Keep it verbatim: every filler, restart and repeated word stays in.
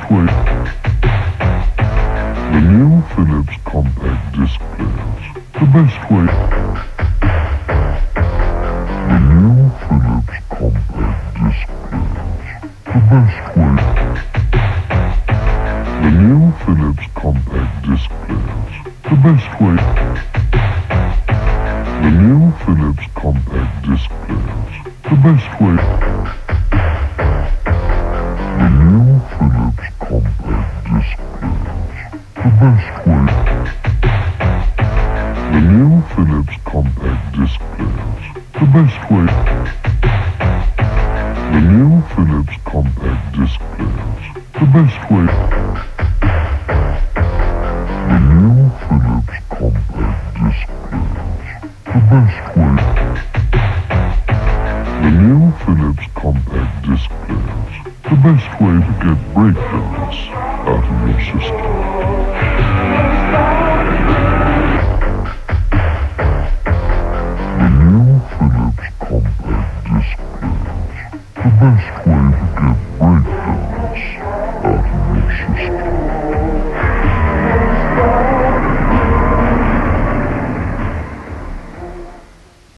way. The new Philips compact disc players. The best way. The new Philips compact disc players. The best way. The new Philips compact disc players. The best way. The new Philips compact disc players. The best way. The new Philips compact disc players. The best way. The new Philips compact disc players. The best way. The new Philips compact disc players. The best way. The new Philips compact disc players. The best way. The new Philips compact disc players. The best way to get breakdowns out of your system. The new Philips compact disc players. The best